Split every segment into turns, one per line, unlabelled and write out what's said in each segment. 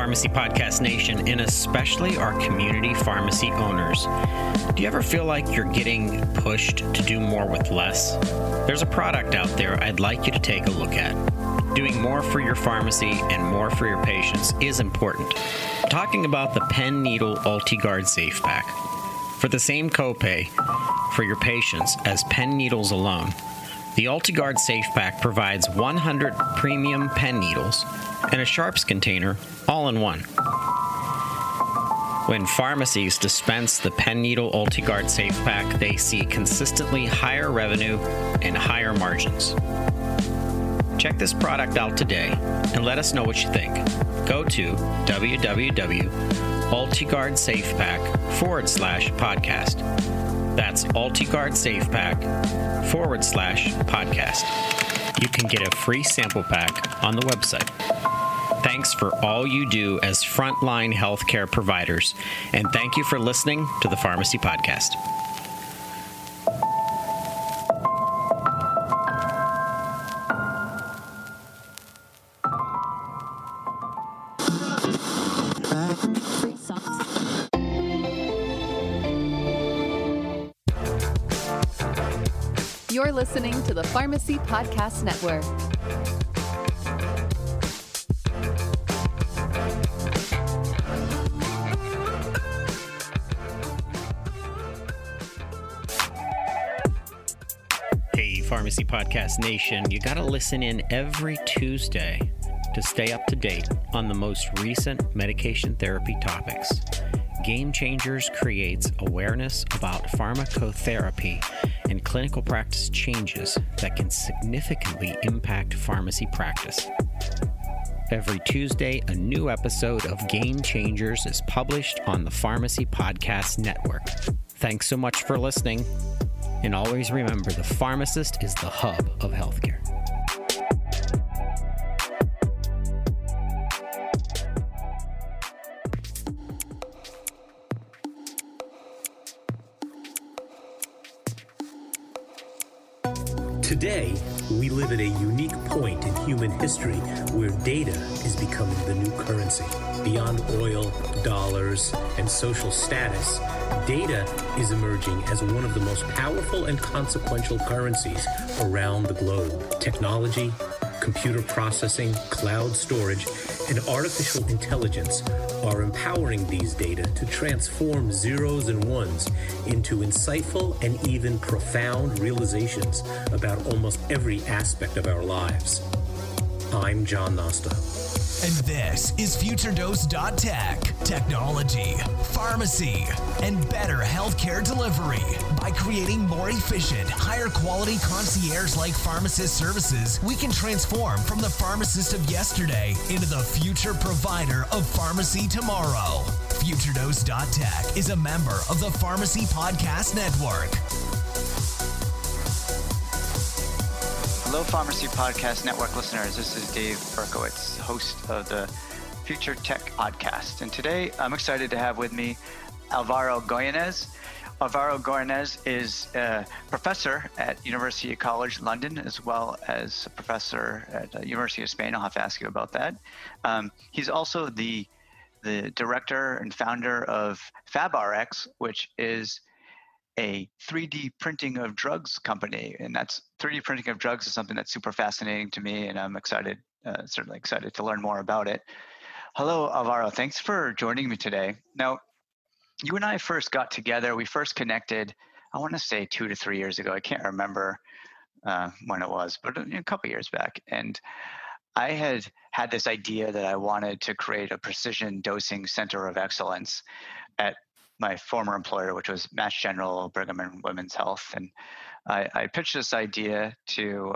Pharmacy Podcast Nation, and especially our community pharmacy owners. Do you ever feel like you're getting pushed to do more with less? There's a product out there I'd like you to take a look at. Doing more for your pharmacy and more for your patients is important. I'm talking about the Pen Needle UltiGuard Safe Pack. For the same copay for your patients as pen needles alone, the UltiGuard Safe Pack provides 100 premium pen needles and a sharps container all in one. When pharmacies dispense the Pen Needle UltiGuard Safe Pack, they see consistently higher revenue and higher margins. Check this product out today and let us know what you think. Go to www.ultiguardsafepack.com/podcast. That's UltiGuardSafePack.com/podcast. You can get a free sample pack on the website. Thanks for all you do as frontline healthcare providers, and thank you for listening to the Pharmacy Podcast.
You're listening to the Pharmacy Podcast Network.
Hey, Pharmacy Podcast Nation, you got to listen in every Tuesday to stay up to date on the most recent medication therapy topics. Game Changers creates awareness about pharmacotherapy and clinical practice changes that can significantly impact pharmacy practice. Every Tuesday, a new episode of Game Changers is published on the Pharmacy Podcast Network. Thanks so much for listening, and always remember, the pharmacist is the hub of healthcare.
Today, we live at a unique point in human history where data is becoming the new currency. Beyond oil, dollars, and social status, data is emerging as one of the most powerful and consequential currencies around the globe. Technology, computer processing, cloud storage, and artificial intelligence are empowering these data to transform zeros and ones into insightful and even profound realizations about almost every aspect of our lives. I'm John Nosta.
And this is FutureDose.Tech. Technology, pharmacy, and better healthcare delivery. By creating more efficient, higher quality concierge-like pharmacist services, we can transform from the pharmacist of yesterday into the future provider of pharmacy tomorrow. FutureDose.Tech is a member of the Pharmacy Podcast Network.
Hello, Pharmacy Podcast Network listeners. This is Dave Berkowitz, host of the Future Tech Podcast. And today I'm excited to have with me Alvaro Goyanez. Alvaro Goyanez is a professor at University College London, as well as a professor at the University of Spain. I'll have to ask you about that. He's also the director and founder of FabRx, which is a 3D printing of drugs company. And that's 3D printing of drugs is something that's super fascinating to me, and I'm excited, certainly excited to learn more about it. Hello, Alvaro. Thanks for joining me today. Now, you and I first got together. We first connected, I want to say 2 to 3 years ago. I can't remember when it was, but a couple years back. And I had this idea that I wanted to create a precision dosing center of excellence at my former employer, which was Mass General Brigham and Women's Health. And I pitched this idea to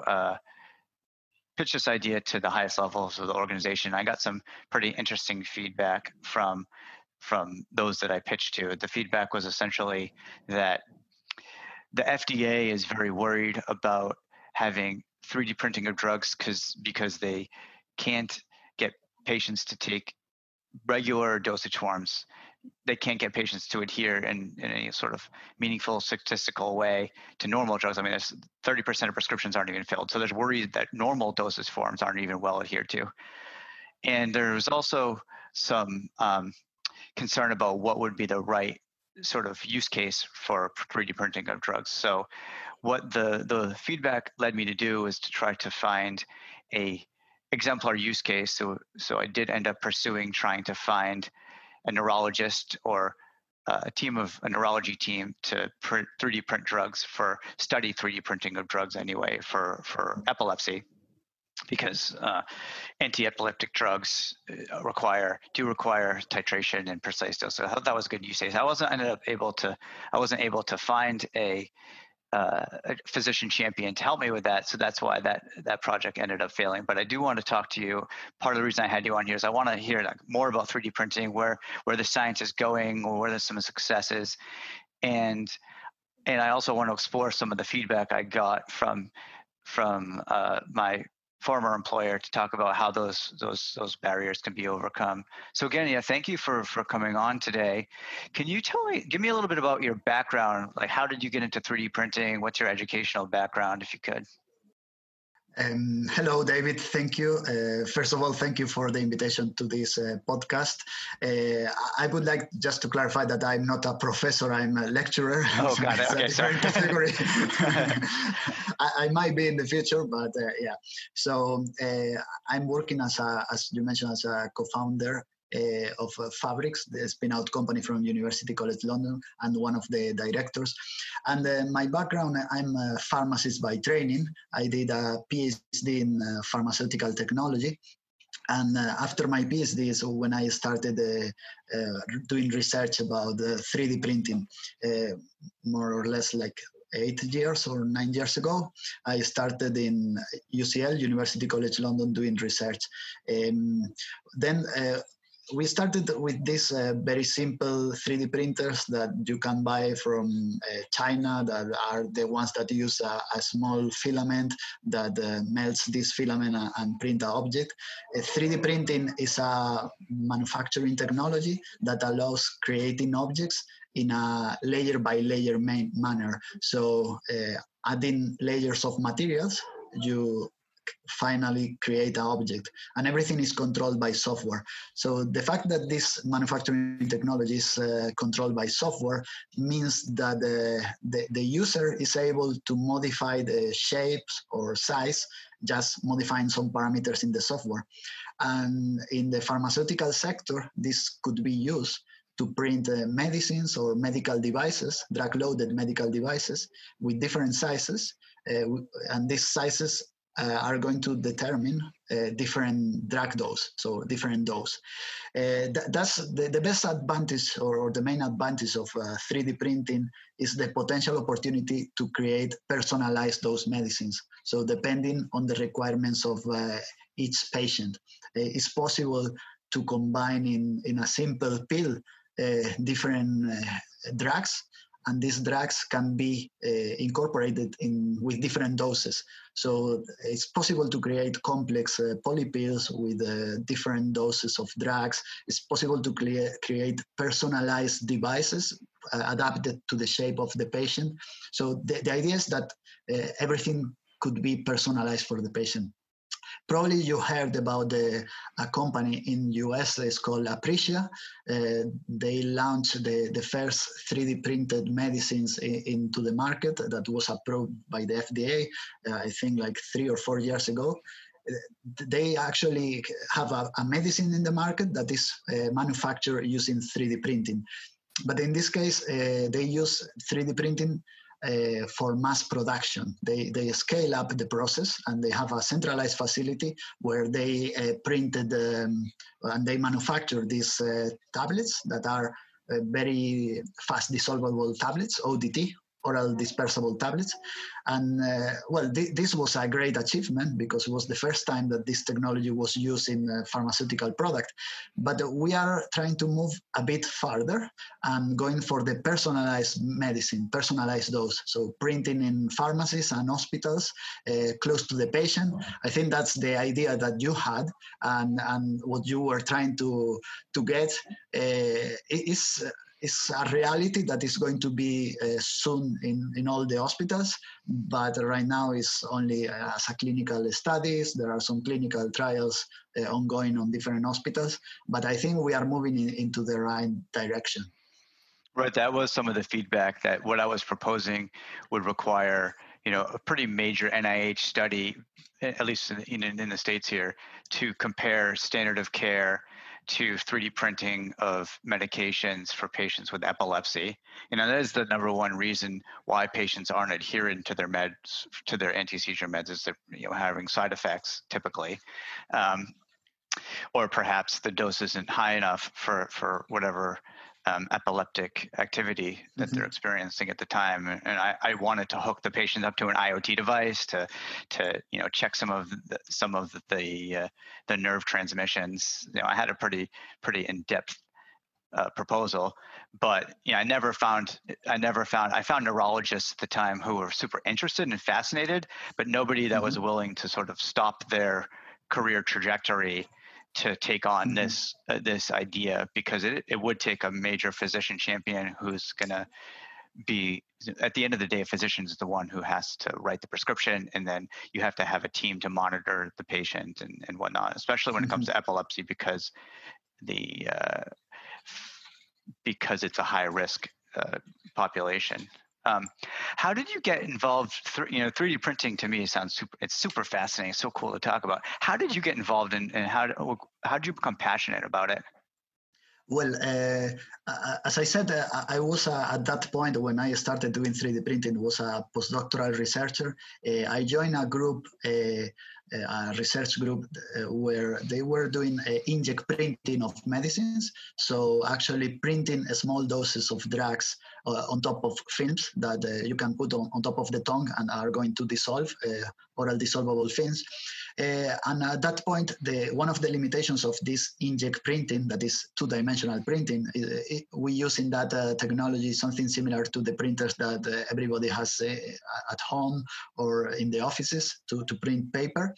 the highest levels of the organization. I got some pretty interesting feedback from those that I pitched to. The feedback was essentially that the FDA is very worried about having 3D printing of drugs because they can't get patients to take regular dosage forms. They can't get patients to adhere in any sort of meaningful statistical way to normal drugs. I mean, there's 30% of prescriptions aren't even filled. So there's worry that normal dosage forms aren't even well adhered to. And there's also some concern about what would be the right sort of use case for 3D printing of drugs. So what the feedback led me to do is to try to find a exemplar use case. So I did end up trying to find a neurologist or a neurology team to 3D print drugs study 3D printing of drugs anyway for epilepsy, because anti-epileptic drugs require titration and precise dose. So I thought that was a good use case. I wasn't able to find a physician champion to help me with that, so that's why that project ended up failing. But I do want to talk to you. Part of the reason I had you on here is I want to hear more about 3D printing, where the science is going, or where there's some successes, and I also want to explore some of the feedback I got from my former employer to talk about how those barriers can be overcome. So again, yeah, thank you for coming on today. Can you give me a little bit about your background? Like, how did you get into 3D printing? What's your educational background, if you could?
Hello, David. Thank you. First of all, thank you for the invitation to this podcast. I would like just to clarify that I'm not a professor, I'm a lecturer.
Oh, got it. Okay, sorry.
Category. I might be in the future, but yeah. So I'm working as you mentioned, as a co-founder of Fabrics, the spin-out company from University College London, and one of the directors. And my background, I'm a pharmacist by training. I did a PhD in pharmaceutical technology. And after my PhD is when I started doing research about 3D printing, more or less like 8 years or 9 years ago. I started in UCL, University College London, doing research. Then we started with these very simple 3D printers that you can buy from China, that are the ones that use a small filament that melts this filament and print an object. 3D printing is a manufacturing technology that allows creating objects in a layer by layer manner. So adding layers of materials, you finally create an object, and everything is controlled by software. So the fact that this manufacturing technology is controlled by software means that the user is able to modify the shapes or size, just modifying some parameters in the software. And in the pharmaceutical sector, this could be used to print medicines or medical devices, drug-loaded medical devices with different sizes, and these sizes are going to determine different drug dose, so different dose. That's the best advantage, or the main advantage of 3D printing is the potential opportunity to create personalized dose medicines. So depending on the requirements of each patient, it's possible to combine in a simple pill different drugs, and these drugs can be incorporated with different doses. So it's possible to create complex polypills with different doses of drugs. It's possible to create personalized devices adapted to the shape of the patient. So the idea is that everything could be personalized for the patient. Probably you heard about a company in US, it's called Aprecia. They launched the first 3D printed medicines into the market that was approved by the FDA, I think like 3 or 4 years ago. They actually have a medicine in the market that is manufactured using 3D printing. But in this case, they use 3D printing for mass production. They scale up the process, and they have a centralized facility where they printed and they manufacture these tablets that are very fast dissolvable tablets, ODT, oral dispersible tablets. And well, this was a great achievement because it was the first time that this technology was used in a pharmaceutical product. But we are trying to move a bit farther and going for the personalized medicine, personalized dose. So printing in pharmacies and hospitals close to the patient. I think that's the idea that you had, and what you were trying to get is it's a reality that is going to be soon in all the hospitals, but right now it's only as a clinical studies. There are some clinical trials ongoing on different hospitals, but I think we are moving into the right direction.
Right, that was some of the feedback, that what I was proposing would require, a pretty major NIH study, at least in the States here, to compare standard of care to 3D printing of medications for patients with epilepsy. That is the number one reason why patients aren't adherent to their meds, to their anti-seizure meds, is they're having side effects typically. Or perhaps the dose isn't high enough for whatever epileptic activity that they're experiencing at the time. And I wanted to hook the patient up to an IoT device to check some of the nerve transmissions. I had a pretty in-depth proposal, but I found neurologists at the time who were super interested and fascinated, but nobody that was willing to sort of stop their career trajectory to take on this idea, because it would take a major physician champion who's going to be, at the end of the day, a physician is the one who has to write the prescription, and then you have to have a team to monitor the patient and whatnot, especially when it comes to epilepsy, because it's a high risk population. How did you get involved? 3D printing to me sounds super fascinating. It's so cool to talk about. How did you get involved, and how did you become passionate about it?
Well, as I said, I was at that point when I started doing 3D printing, was a postdoctoral researcher. I joined a group, a research group where they were doing inkjet printing of medicines. So actually printing small doses of drugs on top of films that you can put on top of the tongue and are going to dissolve, oral dissolvable films. And at that point, one of the limitations of this inkjet printing, that is two-dimensional printing, we use in that technology something similar to the printers that everybody has at home or in the offices to print paper.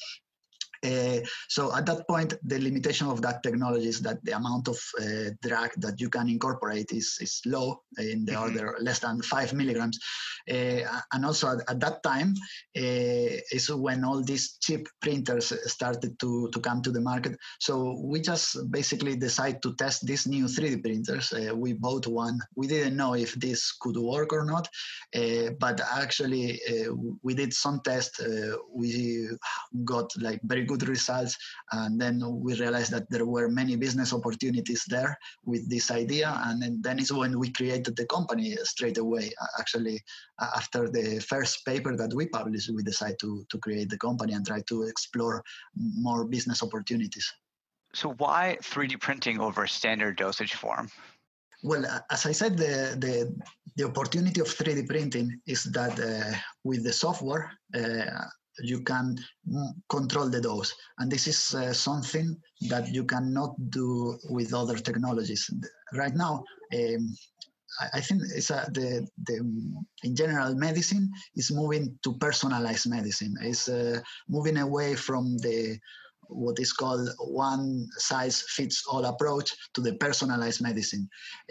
So at that point, the limitation of that technology is that the amount of drug that you can incorporate is low, in the order less than 5 milligrams. And also at that time is when all these cheap printers started to come to the market. So we just basically decided to test these new 3D printers. We bought one. We didn't know if this could work or not, but actually we did some tests. We got like very good results, and then we realized that there were many business opportunities there with this idea, and then is when we created the company straight away. Actually, after the first paper that we published, we decided to create the company and try to explore more business opportunities.
So why 3D printing over standard dosage form?
Well, as I said, the opportunity of 3D printing is that with the software, you can control the dose. And this is something that you cannot do with other technologies. Right now, I think it's in general, medicine is moving to personalized medicine. It's moving away from what is called one size fits all approach to the personalized medicine.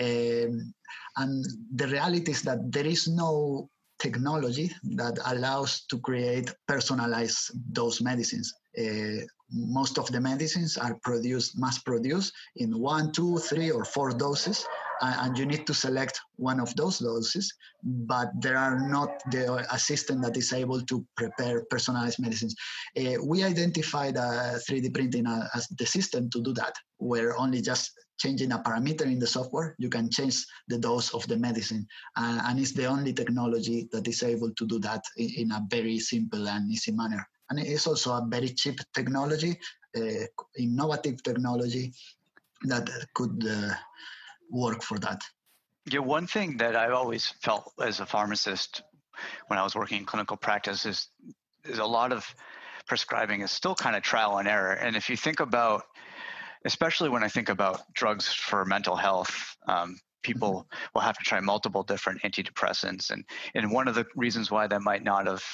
And the reality is that there is no technology that allows to create personalized dose medicines. Most of the medicines are mass produced in 1, 2, 3, or 4 doses, and you need to select one of those doses, but there are not a system that is able to prepare personalized medicines. We identified 3D printing as the system to do that, where only just changing a parameter in the software, you can change the dose of the medicine. And it's the only technology that is able to do that in a very simple and easy manner. And it's also a very cheap technology, innovative technology that could work for that.
Yeah, one thing that I've always felt as a pharmacist when I was working in clinical practice is a lot of prescribing is still kind of trial and error. And if you think about, especially when I think about drugs for mental health, people will have to try multiple different antidepressants. And one of the reasons why that might not have,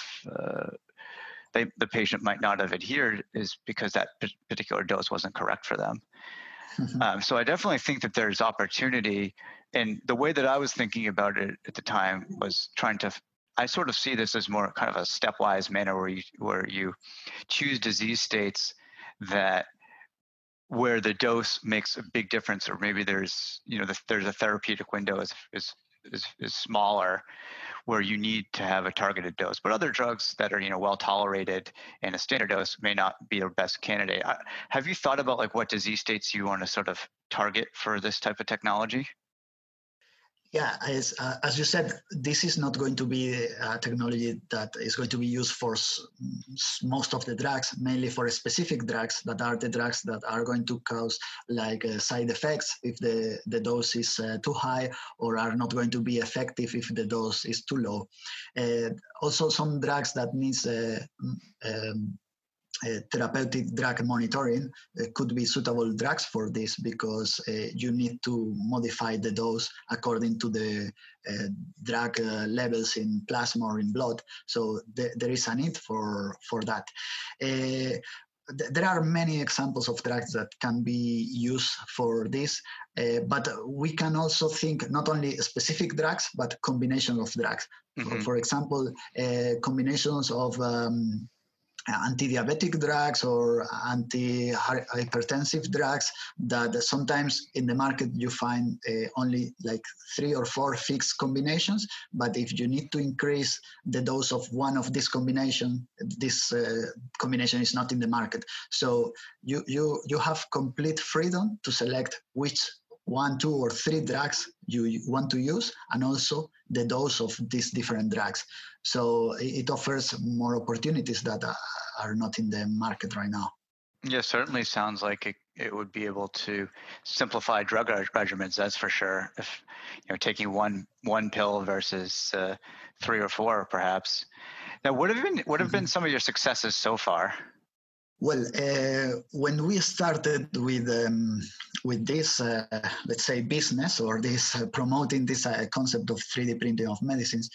the patient might not have adhered is because that particular dose wasn't correct for them. So I definitely think that there's opportunity And the way that I was thinking about it at the time was I sort of see this as more kind of a stepwise manner where you choose disease states where the dose makes a big difference, or maybe there's a therapeutic window is smaller, where you need to have a targeted dose. But other drugs that are well tolerated and a standard dose may not be the best candidate. Have you thought about like what disease states you want to sort of target for this type of technology?
Yeah, as you said, this is not going to be a technology that is going to be used for most of the drugs, mainly for specific drugs that are the drugs that are going to cause like side effects if the dose is too high, or are not going to be effective if the dose is too low. Also, some drugs that needs therapeutic drug monitoring could be suitable drugs for this, because you need to modify the dose according to the drug levels in plasma or in blood. So there is a need for that. There are many examples of drugs that can be used for this, but we can also think not only specific drugs, but combination of drugs. Mm-hmm. For example, combinations of anti-diabetic drugs or anti-hypertensive drugs that sometimes in the market you find only like 3 or 4 fixed combinations. But if you need to increase the dose of one of this combination is not in the market. So you have complete freedom to select which 1, 2, or 3 drugs you want to use, and also the dose of these different drugs. So it offers more opportunities that are not in the market right now.
Yeah, certainly sounds like it would be able to simplify drug regimens, that's for sure. If taking one pill versus 3 or 4, perhaps. Now, what have been some of your successes so far?
Well, when we started with this, let's say, business, or this promoting this concept of 3D printing of medicines,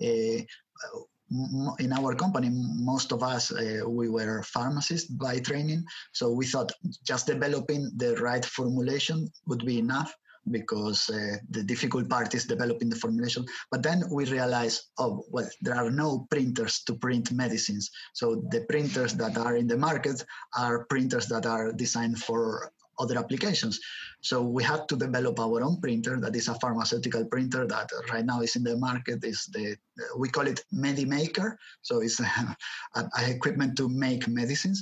in our company, most of us, we were pharmacists by training. So we thought just developing the right formulation would be enough, because the difficult part is developing the formulation. But then we realized, there are no printers to print medicines. So the printers that are in the market are printers that are designed for other applications. So we had to develop our own printer that is a pharmaceutical printer that right now is in the market. We call it MediMaker. So it's an equipment to make medicines.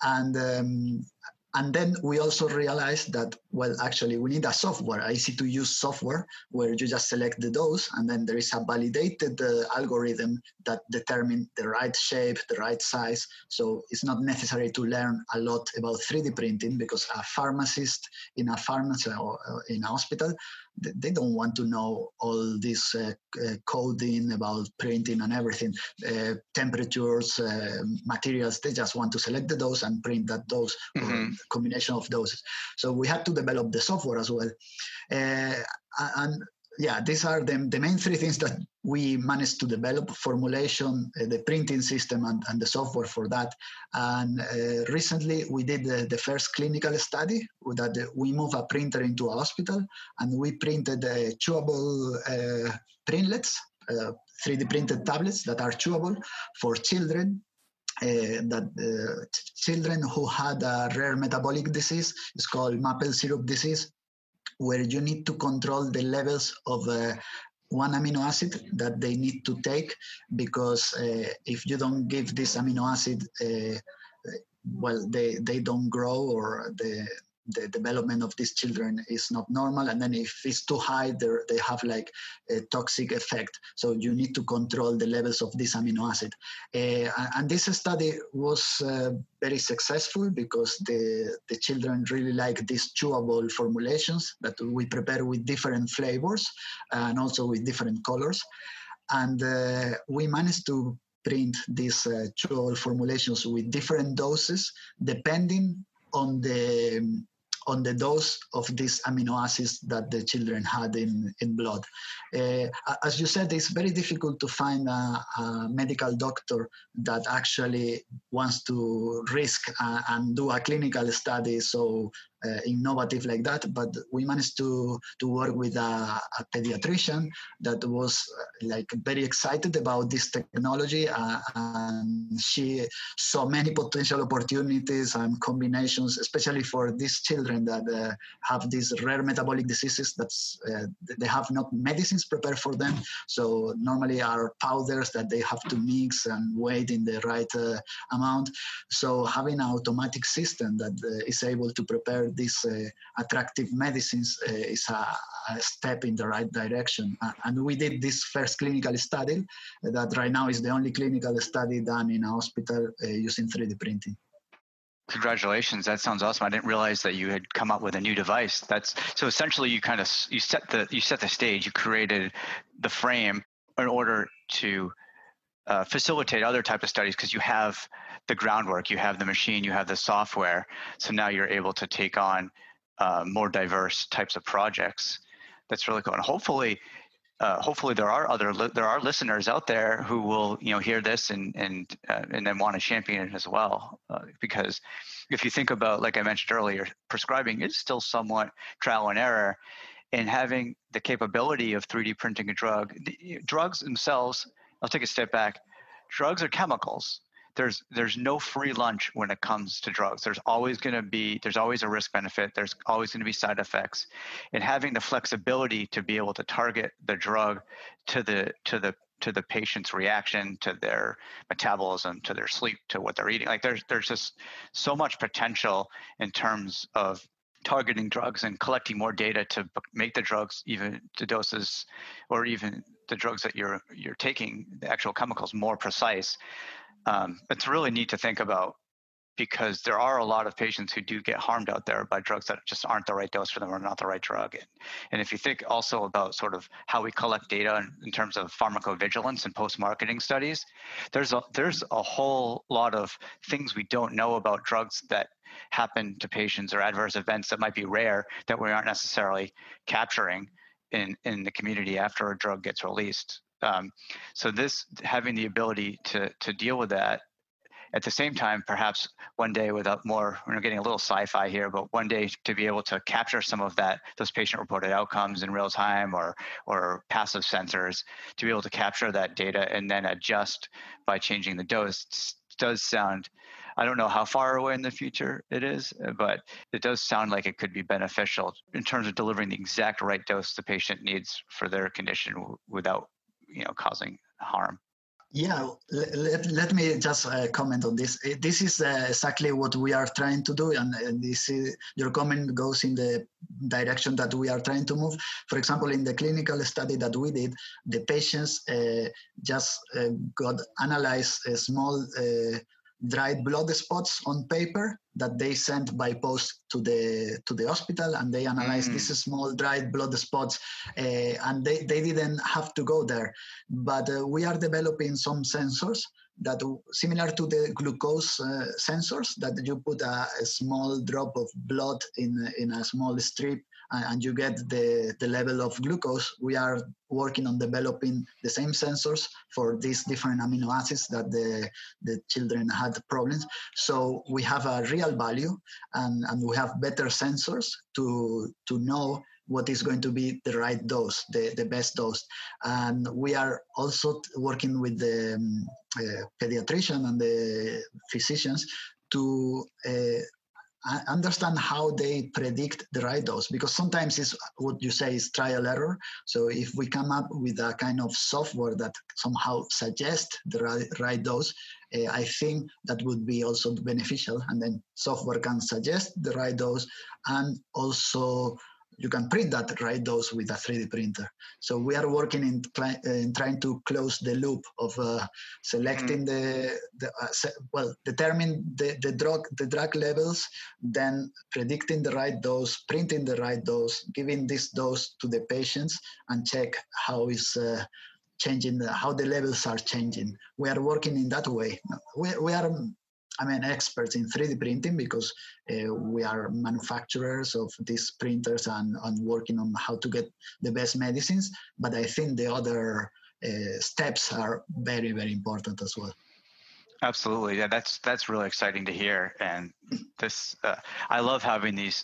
And then we also realized that, actually we need a software, easy to use software, where you just select the dose, and then there is a validated algorithm that determines the right shape, the right size. So it's not necessary to learn a lot about 3D printing, because a pharmacist in a pharmacy or in a hospital, they don't want to know all this coding about printing and everything, temperatures, materials. They just want to select the dose and print that dose, mm-hmm. or combination of doses. So we had to develop the software as well. And yeah, these are the main 3 things that we managed to develop: formulation, the printing system, and the software for that. And recently we did the first clinical study that we moved a printer into a hospital, and we printed chewable printlets, 3D printed tablets that are chewable for children. Children who had a rare metabolic disease. It's called maple syrup disease, where you need to control the levels of one amino acid that they need to take, because if you don't give this amino acid, they don't grow, or the development of these children is not normal. And then if it's too high, they have like a toxic effect. So you need to control the levels of this amino acid. And this study was very successful, because the children really like these chewable formulations that we prepare with different flavors and also with different colors. And we managed to print these chewable formulations with different doses, depending on the dose of these amino acids that the children had in blood. As you said, it's very difficult to find a medical doctor that actually wants to risk and do a clinical study so innovative like that, but we managed to work with a pediatrician that was like very excited about this technology, and she saw many potential opportunities and combinations, especially for these children that have these rare metabolic diseases that's they have not medicines prepared for them. So normally are powders that they have to mix and weigh in the right amount. So having an automatic system that is able to prepare these attractive medicines is a step in the right direction. And we did this first clinical study that right now is the only clinical study done in a hospital using 3D printing.
Congratulations! That sounds awesome. I didn't realize that you had come up with a new device. That's so essentially you set the stage. You created the frame in order to facilitate other type of studies, because you have the groundwork, you have the machine, you have the software. So now you're able to take on more diverse types of projects. That's really cool. And hopefully there are listeners out there who will hear this and then want to champion it as well. Because if you think about, like I mentioned earlier, prescribing is still somewhat trial and error, and having the capability of 3D printing a drug. Drugs themselves, I'll take a step back. Drugs are chemicals. There's no free lunch when it comes to drugs. There's always a risk benefit. There's always going to be side effects, and having the flexibility to be able to target the drug to the patient's reaction, to their metabolism, to their sleep, to what they're eating. Like there's just so much potential in terms of targeting drugs and collecting more data to make the drugs, even the doses, or even the drugs that you're taking, the actual chemicals, more precise. It's really neat to think about, because there are a lot of patients who do get harmed out there by drugs that just aren't the right dose for them or not the right drug. And if you think also about sort of how we collect data in terms of pharmacovigilance and post-marketing studies, there's a whole lot of things we don't know about drugs that happen to patients, or adverse events that might be rare that we aren't necessarily capturing in the community after a drug gets released. So this, having the ability to deal with that, at the same time, perhaps one day without more, we're getting a little sci-fi here, but one day to be able to capture some of those patient-reported outcomes in real time, or passive sensors, to be able to capture that data and then adjust by changing the dose, does sound, I don't know how far away in the future it is, but it does sound like it could be beneficial in terms of delivering the exact right dose the patient needs for their condition without causing harm.
Yeah, let me just comment on this. This is exactly what we are trying to do, and your comment goes in the direction that we are trying to move. For example, in the clinical study that we did, the patients just got analyzed small dried blood spots on paper that they sent by post to the hospital, and they analyzed these small dried blood spots, and they didn't have to go there. But we are developing some sensors that, similar to the glucose sensors, that you put a small drop of blood in a small strip, and you get the level of glucose. We are working on developing the same sensors for these different amino acids that the children had problems. So we have a real value, and we have better sensors to know what is going to be the right dose, the best dose. And we are also working with the pediatrician and the physicians to understand how they predict the right dose, because sometimes it's what you say is trial error. So if we come up with a kind of software that somehow suggests the right dose, I think that would be also beneficial. And then software can suggest the right dose, and also you can print that right dose with a 3D printer. So we are working in trying to close the loop of selecting determine the drug levels, then predicting the right dose, printing the right dose, giving this dose to the patients, and check how is changing, how the levels are changing. We are working in that way. We are experts in 3D printing because we are manufacturers of these printers and working on how to get the best medicines. But I think the other steps are very, very important as well.
Absolutely. Yeah, that's really exciting to hear. And this, I love having these.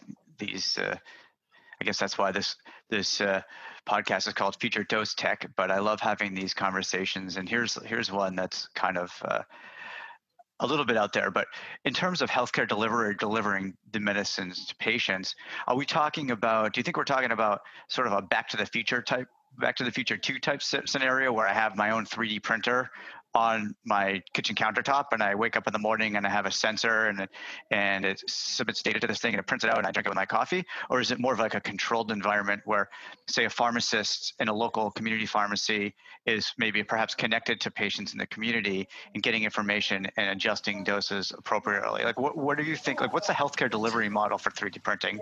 I guess that's why this podcast is called Future Dose Tech. But I love having these conversations. And here's one that's kind of a little bit out there. But in terms of healthcare delivery, delivering the medicines to patients, are we talking about? Do you think we're talking about sort of a Back to the Future 2 type scenario where I have my own 3D printer on my kitchen countertop, and I wake up in the morning and I have a sensor and it submits data to this thing and it prints it out and I drink it with my coffee? Or is it more of like a controlled environment where, say, a pharmacist in a local community pharmacy is maybe perhaps connected to patients in the community and getting information and adjusting doses appropriately? Like, what do you think? Like, what's the healthcare delivery model for 3D printing?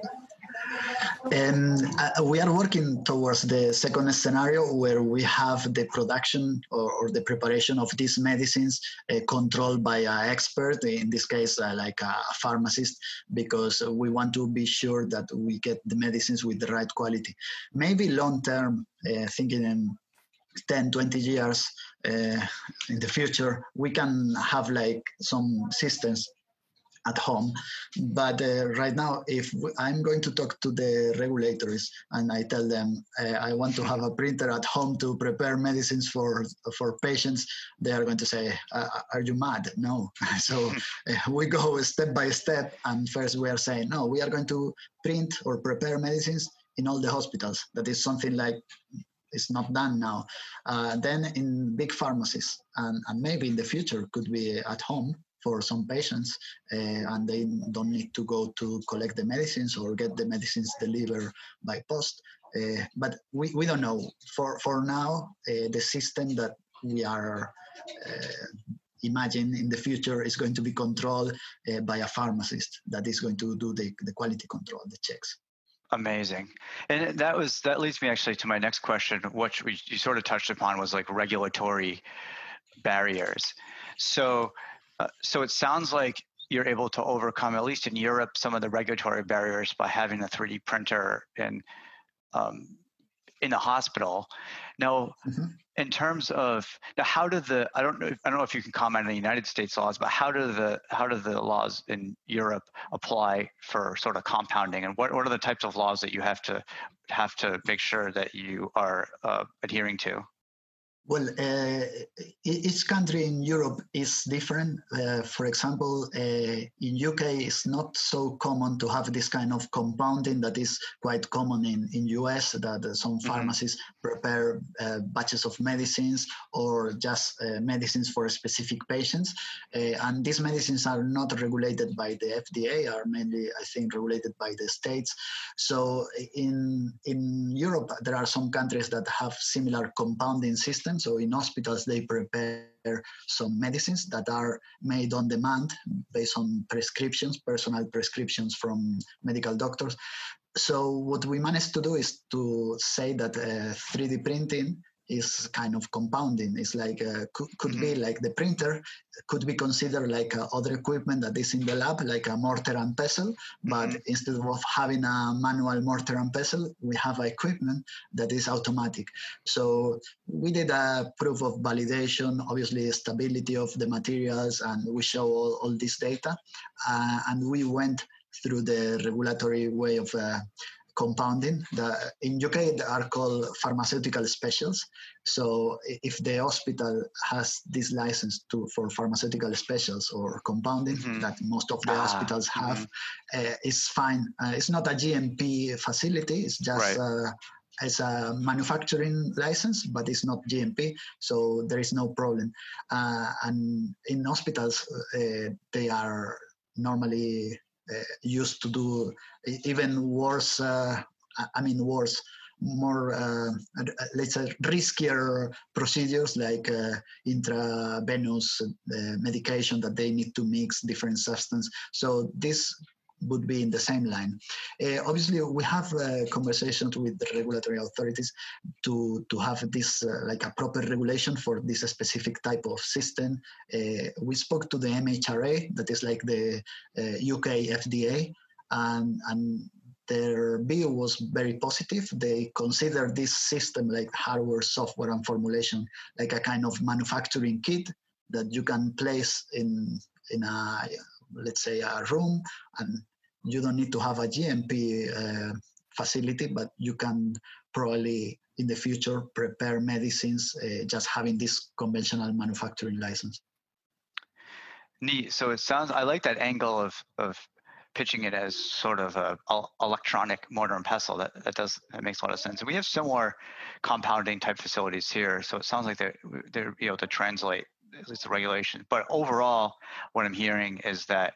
We are working towards the second scenario where we have the production or the preparation of these medicines controlled by an expert, in this case like a pharmacist, because we want to be sure that we get the medicines with the right quality. Maybe long term, thinking in 10, 20 years in the future, we can have like some systems at home. But right now, if I'm going to talk to the regulators and I tell them I want to have a printer at home to prepare medicines for patients, they are going to say, are you mad? No. So we go step by step. And first we are saying, no, we are going to print or prepare medicines in all the hospitals. That is something like it's not done now. Then in big pharmacies, and maybe in the future could be at home for some patients, and they don't need to go to collect the medicines or get the medicines delivered by post. But we don't know. For now, the system that we are imagining in the future is going to be controlled by a pharmacist that is going to do the quality control, the checks.
Amazing. And that leads me actually to my next question, which you sort of touched upon, was like regulatory barriers. So it sounds like you're able to overcome, at least in Europe, some of the regulatory barriers by having a 3D printer in the hospital. Now, in terms of how do I don't know if you can comment on the United States laws, but how do the laws in Europe apply for sort of compounding, and what are the types of laws that you have to make sure that you are adhering to?
Well, each country in Europe is different. For example, in UK, it's not so common to have this kind of compounding that is quite common in US, that some pharmacies prepare batches of medicines or just medicines for specific patients. And these medicines are not regulated by the FDA, are mainly, I think, regulated by the states. So in Europe, there are some countries that have similar compounding systems. So in hospitals, they prepare some medicines that are made on demand based on prescriptions, personal prescriptions from medical doctors. So what we managed to do is to say that 3D printing is kind of compounding. It's like could be like the printer could be considered like other equipment that is in the lab, like a mortar and pestle. But instead of having a manual mortar and pestle, we have equipment that is automatic. So we did a proof of validation, obviously stability of the materials, and we show all this data. And we went through the regulatory way of compounding. In UK, they are called pharmaceutical specials. So if the hospital has this license for pharmaceutical specials or compounding, that most of the hospitals have, it's fine. It's not a GMP facility. It's just it's a manufacturing license, but it's not GMP, so there is no problem. And in hospitals, they are normally used to do even worse, more, let's say, riskier procedures like intravenous medication that they need to mix different substances. So this would be in the same line. Obviously, we have conversations with the regulatory authorities to have this like a proper regulation for this specific type of system. We spoke to the MHRA, that is like the UK FDA, and their view was very positive. They consider this system like hardware, software, and formulation like a kind of manufacturing kit that you can place in a, let's say, a room, and you don't need to have a GMP facility, but you can probably in the future prepare medicines just having this conventional manufacturing license.
Neat. So it sounds, I like that angle of pitching it as sort of a electronic mortar and pestle. That makes a lot of sense. And we have similar compounding type facilities here. So it sounds like they're able to translate at least the regulations. But overall, what I'm hearing is that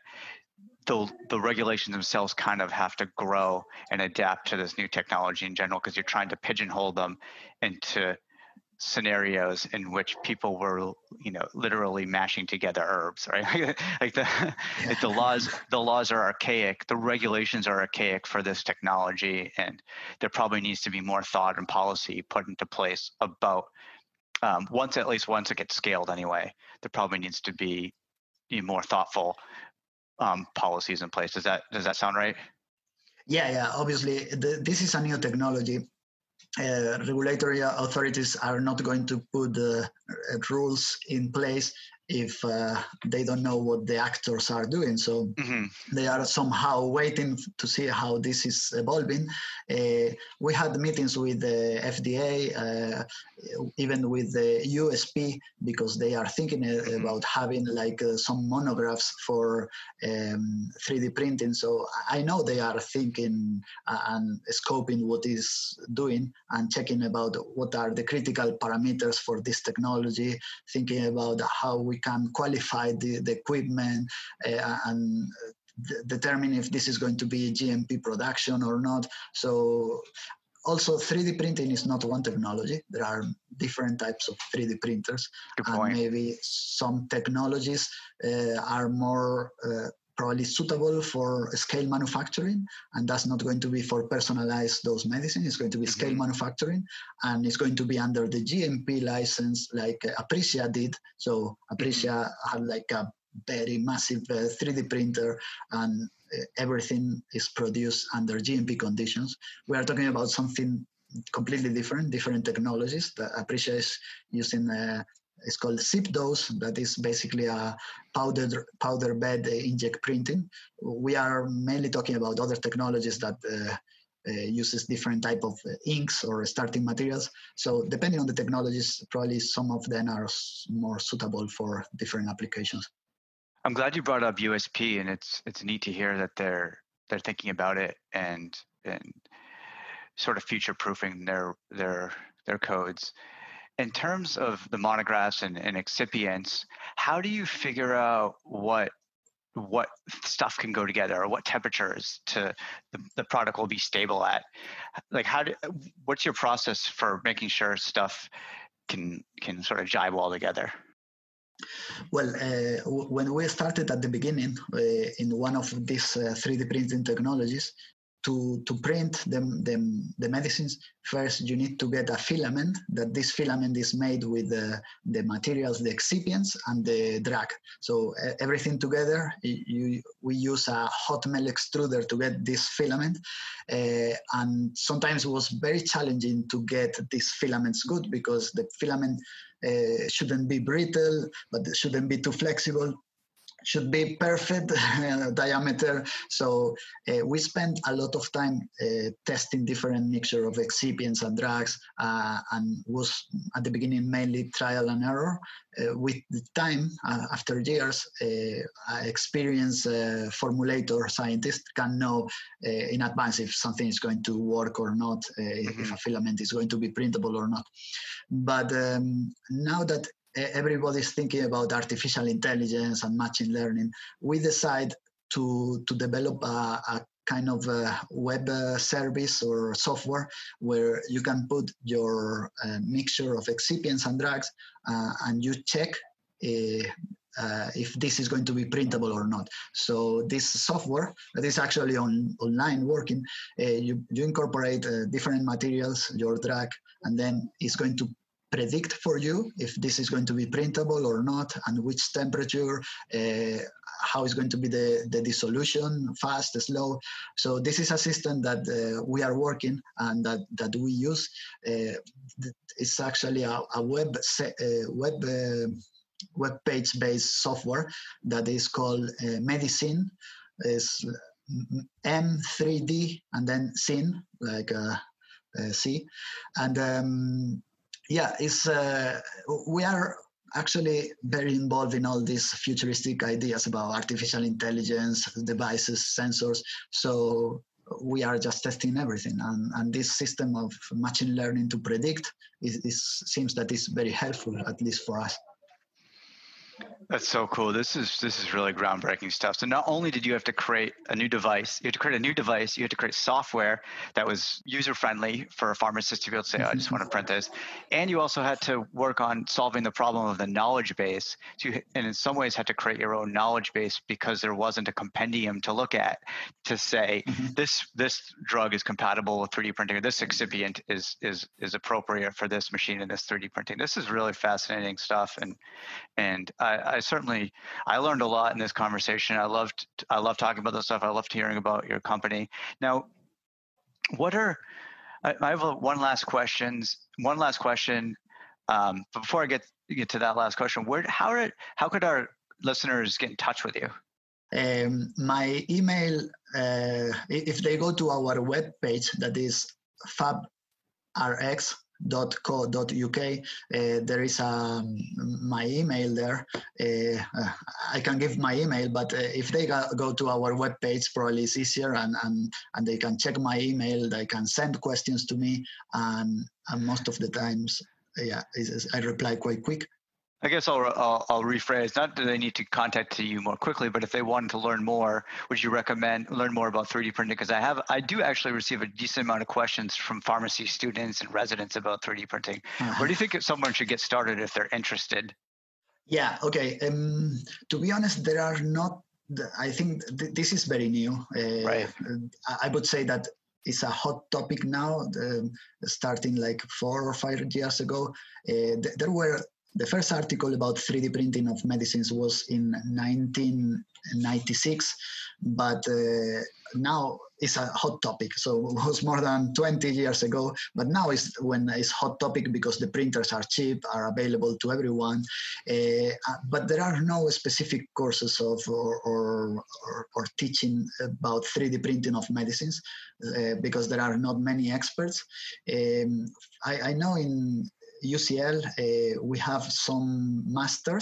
the regulations themselves kind of have to grow and adapt to this new technology in general, because you're trying to pigeonhole them into scenarios in which people were, literally mashing together herbs, right? like the laws are archaic, the regulations are archaic for this technology, and there probably needs to be more thought and policy put into place about once it gets scaled anyway, there probably needs to be more thoughtful policies in place. Does that sound right?
Yeah. Obviously, this is a new technology. Regulatory authorities are not going to put rules in place if they don't know what the actors are doing. So they are somehow waiting to see how this is evolving. We had meetings with the FDA, even with the USP, because they are thinking about having like some monographs for 3D printing. So I know they are thinking and scoping what is doing and checking about what are the critical parameters for this technology, thinking about how we can qualify the equipment and determine if this is going to be GMP production or not. So also 3D printing is not one technology. There are different types of 3D printers.
Good point.
And maybe some technologies are more probably suitable for scale manufacturing, and that's not going to be for personalized dose medicine. It's going to be scale manufacturing, and it's going to be under the GMP license like Aprecia did. So Aprecia had like a very massive 3D printer, and everything is produced under GMP conditions. We are talking about something completely different technologies. The Aprecia is using it's called SIP-Dose. That is basically a powder bed inkjet printing. We are mainly talking about other technologies that uses different type of inks or starting materials. So depending on the technologies, probably some of them are more suitable for different applications.
I'm glad you brought up USP, and it's neat to hear that they're thinking about it and sort of future-proofing their codes. In terms of the monographs and excipients, how do you figure out what stuff can go together, or what temperatures to the product will be stable at? Like, what's your process for making sure stuff can sort of jibe well together?
Well, when we started at the beginning in one of these 3D printing technologies, to print the medicines, first you need to get a filament. That this filament is made with the materials, the excipients and the drug. So everything together, we use a hot melt extruder to get this filament. And sometimes it was very challenging to get these filaments good, because the filament shouldn't be brittle, but it shouldn't be too flexible. Should be perfect diameter. So we spent a lot of time testing different mixture of excipients and drugs, and was at the beginning mainly trial and error. With the time, after years, experienced formulator scientist can know in advance if something is going to work or not, if a filament is going to be printable or not. But now that everybody's thinking about artificial intelligence and machine learning, we decide to develop a kind of a web service or software where you can put your mixture of excipients and drugs and you check if this is going to be printable or not. So this software that is actually online working, you incorporate different materials, your drug, and then it's going to predict for you if this is going to be printable or not, and which temperature, how is going to be the dissolution, fast, slow. So this is a system that we are working and that we use. It's actually a web web page-based software that is called Medicine. It's M3D and then Sin, like C. And we are actually very involved in all these futuristic ideas about artificial intelligence, devices, sensors. So we are just testing everything. And this system of machine learning to predict seems that is very helpful, at least for us.
That's so cool. This is really groundbreaking stuff. So not only did you have to create a new device, you had to create software that was user-friendly for a pharmacist to be able to say, I just want to print this. And you also had to work on solving the problem of the knowledge base. So and in some ways had to create your own knowledge base because there wasn't a compendium to look at to say, this drug is compatible with 3D printing, or this excipient is appropriate for this machine and this 3D printing. This is really fascinating stuff. And I learned a lot in this conversation. I love talking about this stuff. I loved hearing about your company. Now, I have one last question. But before I get to that last question, how could our listeners get in touch with you?
My email, if they go to our webpage, that is fabrx.co.uk. There is my email there. I can give my email, but if they go to our webpage, probably it's easier, and they can check my email. They can send questions to me, and most of the times, I reply quite quick.
I guess I'll rephrase. Not that they need to contact you more quickly, but if they wanted to learn more, would you recommend learn more about 3D printing? Because I do actually receive a decent amount of questions from pharmacy students and residents about 3D printing. Where do you think someone should get started if they're interested?
Yeah. Okay. To be honest, there are not. I think this is very new.
Right.
I would say that it's a hot topic now. Starting like 4 or 5 years ago, there were. The first article about 3D printing of medicines was in 1996, but now it's a hot topic. So it was more than 20 years ago, but now it's hot topic because the printers are cheap, are available to everyone. But there are no specific courses or teaching about 3D printing of medicines because there are not many experts. I know in UCL, we have some master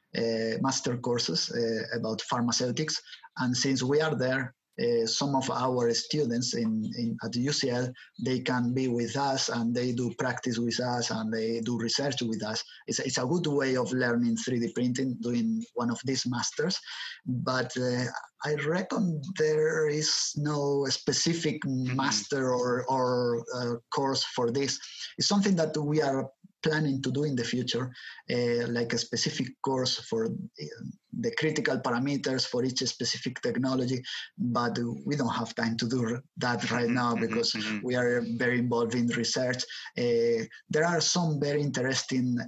courses about pharmaceutics, and since we are there, some of our students at UCL, they can be with us and they do practice with us and they do research with us. It's a good way of learning 3D printing, doing one of these masters, but I reckon there is no specific master or course for this. It's something that we are planning to do in the future, like a specific course for the critical parameters for each specific technology, but we don't have time to do that right now because we are very involved in research. There are some very interesting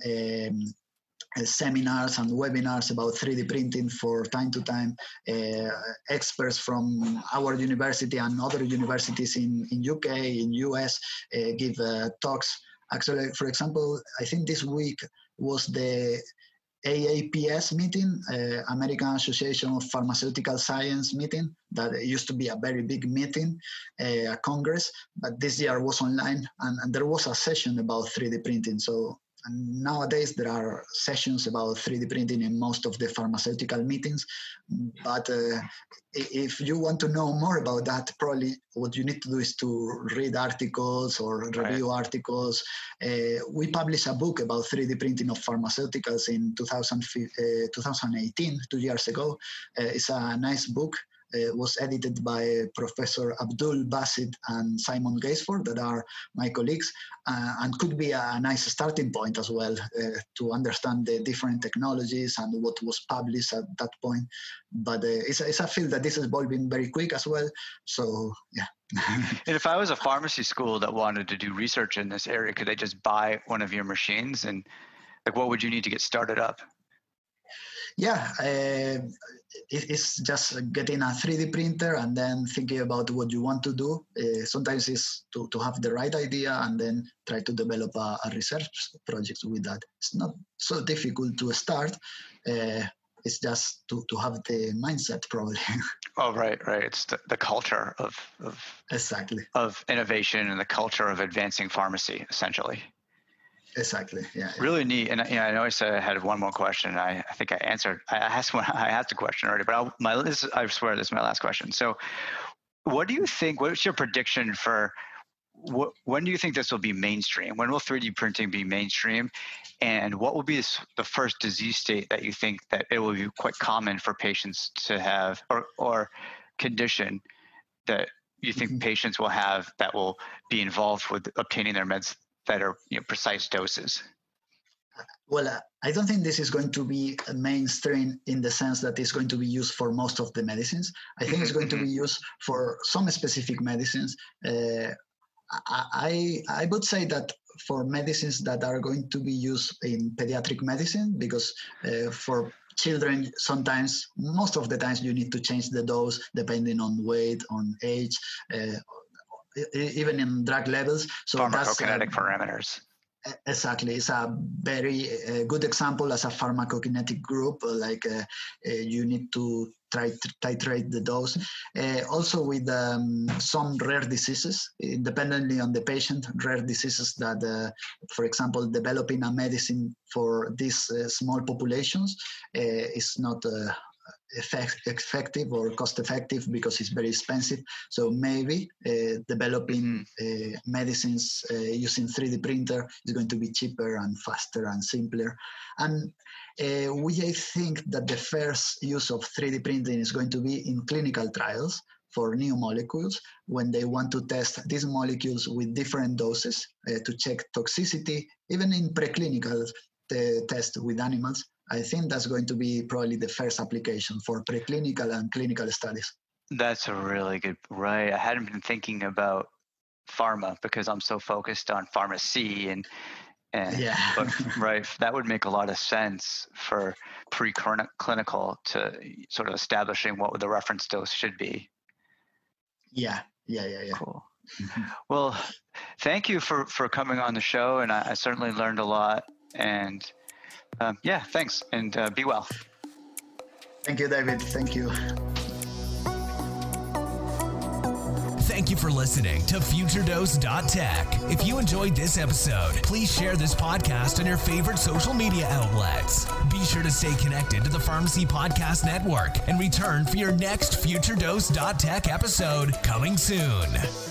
seminars and webinars about 3D printing for time to time. Experts from our university and other universities in UK, in US, give talks. Actually, for example, I think this week was the AAPS meeting, American Association of Pharmaceutical Science meeting, that used to be a very big meeting, a congress, but this year was online, and there was a session about 3D printing. So nowadays there are sessions about 3D printing in most of the pharmaceutical meetings, but if you want to know more about that, probably what you need to do is to read articles or review articles. We published a book about 3D printing of pharmaceuticals in 2018, 2 years ago. It's a nice book. It was edited by Professor Abdul Basit and Simon Gaisford, that are my colleagues, and could be a nice starting point as well to understand the different technologies and what was published at that point. But it's a field that is evolving very quick as well. So, yeah.
And if I was a pharmacy school that wanted to do research in this area, could they just buy one of your machines? And like, what would you need to get started up?
Yeah, it's just getting a 3D printer and then thinking about what you want to do. Sometimes it's to have the right idea and then try to develop a research project with that. It's not so difficult to start. It's just to have the mindset, probably.
Oh, right. It's the culture of
exactly
of innovation and the culture of advancing pharmacy, essentially.
Exactly. Yeah.
Really neat. And I know I said I had one more question. I think I answered. I asked a question already, but I swear this is my last question. So, what do you think? What's your prediction for? When do you think this will be mainstream? When will 3D printing be mainstream? And what will be the first disease state that you think that it will be quite common for patients to have, or condition that you think patients will have that will be involved with obtaining their meds that are precise doses?
Well, I don't think this is going to be mainstream in the sense that it's going to be used for most of the medicines. I think it's going to be used for some specific medicines. I would say that for medicines that are going to be used in pediatric medicine, because for children, sometimes, most of the times, you need to change the dose depending on weight, on age, even in drug levels. So
pharmacokinetic parameters.
Exactly. It's a very good example as a pharmacokinetic group, like you need to try to titrate the dose. Also with some rare diseases, independently on the patient, rare diseases that, for example, developing a medicine for these small populations is not effective or cost effective because it's very expensive. So maybe developing medicines using 3D printer is going to be cheaper and faster and simpler. And I think that the first use of 3D printing is going to be in clinical trials for new molecules, when they want to test these molecules with different doses to check toxicity, even in preclinical tests with animals. I think that's going to be probably the first application for preclinical and clinical studies.
That's a really good, right. I hadn't been thinking about pharma because I'm so focused on pharmacy and but right, that would make a lot of sense for preclinical to sort of establishing what the reference dose should be.
Yeah.
Cool. Well, thank you for coming on the show, and I certainly learned a lot. And thanks, and be well.
Thank you, David. Thank you.
Thank you for listening to FutureDose.tech. If you enjoyed this episode, please share this podcast on your favorite social media outlets. Be sure to stay connected to the Pharmacy Podcast Network and return for your next FutureDose.tech episode coming soon.